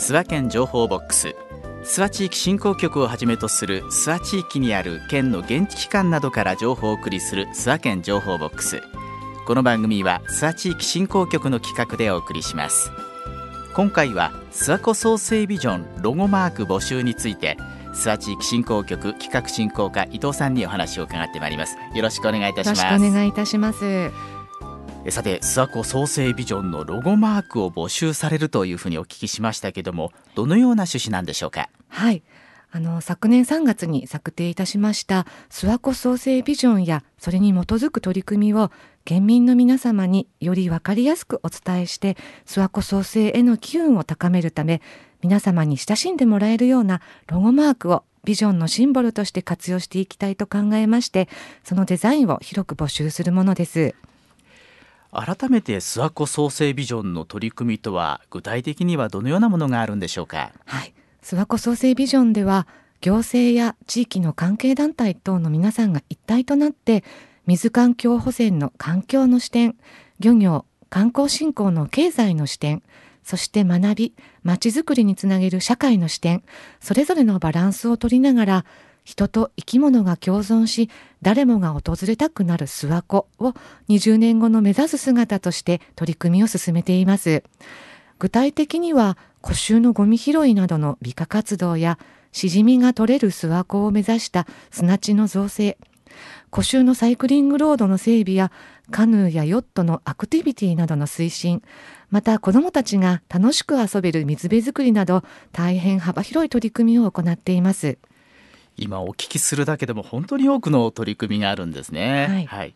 諏訪県情報ボックス。諏訪地域振興局をはじめとする諏訪地域にある県の現地機関などから情報をお送りする諏訪県情報ボックス。この番組は諏訪地域振興局の企画でお送りします。今回は諏訪湖創生ビジョンロゴマーク募集について、諏訪地域振興局企画振興課伊藤さんにお話を伺ってまいります。よろしくお願いいたします。 よろしくお願いいたします。 さて、諏訪湖創生ビジョンのロゴマークを募集されるというふうにお聞きしましたけども、どのような趣旨なんでしょうか？ はい、昨年3月に策定いたしました諏訪湖創生ビジョンやそれに基づく取り組みを県民の皆様により分かりやすくお伝えして、諏訪湖創生への機運を高めるため、皆様に親しんでもらえるようなロゴマークをビジョンのシンボルとして活用していきたいと考えまして、そのデザインを広く募集するものです。 改めて諏訪湖創生ビジョンの取り組みとは、具体的にはどのようなものがあるんでしょうか？ はい、諏訪湖創生ビジョンでは、行政や地域の関係団体等の皆さんが一体となって、水環境保全の環境の視点、漁業、観光振興の経済の視点、そして学び、まちづくりにつなげる社会の視点、それぞれのバランスを取りながら、人と生き物が共存し、誰もが訪れたくなる諏訪湖を20年後の目指す姿として取り組みを進めています。具体的には、湖周のゴミ拾いなどの美化活動や、しじみが取れる諏訪湖を目指した砂地の造成、湖周のサイクリングロードの整備やカヌーやヨットのアクティビティなどの推進、また子どもたちが楽しく遊べる水辺作りなど、大変幅広い取り組みを行っています。 今お聞きするだけでも本当に多くの取り組みがあるんですね。はい。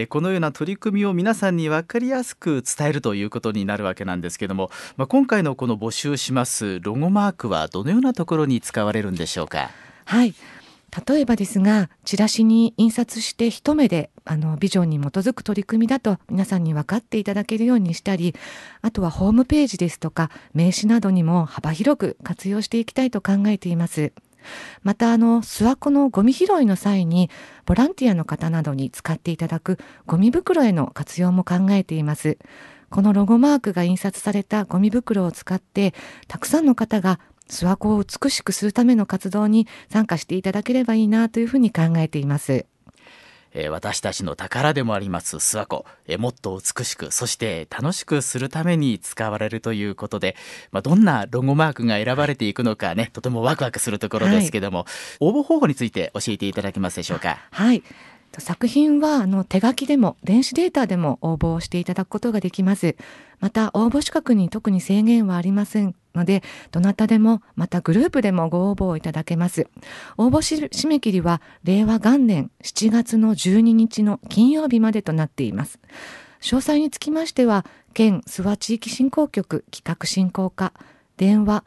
このような取り組みを皆さんに分かりやすく伝えるということになるわけなんですけども、今回のこの募集しますロゴマークはどのようなところに使われるんでしょうか？ はい、例えばですが、チラシに印刷して一目でビジョンに基づく取り組みだと皆さんに分かっていただけるようにしたり、あとはホームページですとか名刺などにも幅広く活用していきたいと考えています。また諏訪湖のゴミ拾いの際にボランティアの方などに使っていただくゴミ袋への活用も考えています。このロゴマークが印刷されたゴミ袋を使って、たくさんの方が諏訪湖を美しくするための活動に参加していただければいいなというふうに考えています。 私たちの宝でもあります諏訪湖、もっと美しく、そして楽しくするために使われるということで、どんなロゴマークが選ばれていくのかね、とてもワクワクするところですけども、応募方法について教えていただけますでしょうか？ はい、作品は手書きでも電子データでも応募をしていただくことができます。また応募資格に特に制限はありませんので、どなたでもまたグループでもご応募をいただけます。応募締め切りは令和元年7月の12日の金曜日までとなっています。詳細につきましては、県諏訪地域振興局企画振興課、電話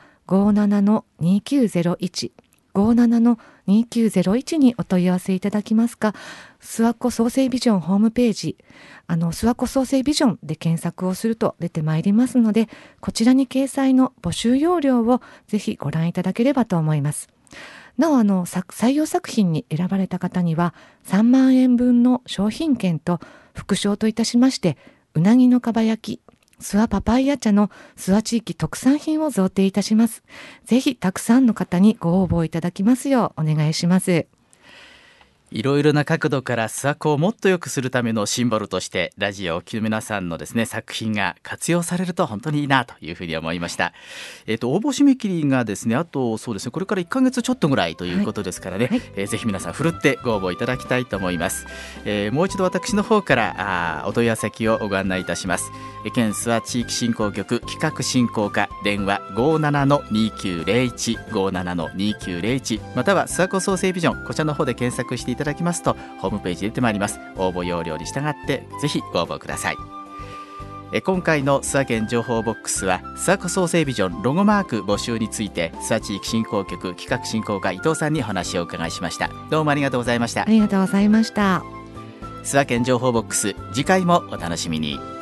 57-2901 57-2901にお問い合わせいただきますか、諏訪湖創生ビジョンホームページ、諏訪湖創生ビジョンで検索をすると出てまいりますので、こちらに掲載の募集要領をぜひご覧いただければと思います。なお採用作品に選ばれた方には3万円分の商品券と副賞といたしまして、うなぎのかば焼き、諏訪パパイヤ茶の諏訪地域特産品を贈呈いたします。ぜひたくさんの方にご応募いただきますようお願いします。 いろいろな角度から諏訪湖をもっと良くするためのシンボルとして、ラジオを聴く皆さんのですね、作品が活用されると本当にいいなというふうに思いました。応募締め切りがですね、あとそうですね、これから1ヶ月ちょっとぐらいということですからね、ぜひ皆さんふるってご応募いただきたいと思います。もう一度私の方からお問い合わせ先をご案内いたします。県諏訪地域振興局企画振興課、電話 57-2901 57-2901、または諏訪湖創生ビジョン、こちらの方で検索していただきますとホームページ出てまいります。応募要領に従ってぜひご応募ください。今回の諏訪県情報ボックスは、諏訪湖創生ビジョンロゴマーク募集について、諏訪地域振興局企画振興課伊藤さんにお話をお伺いしました。どうもありがとうございました。 ありがとうございました。 諏訪県情報ボックス、次回もお楽しみに。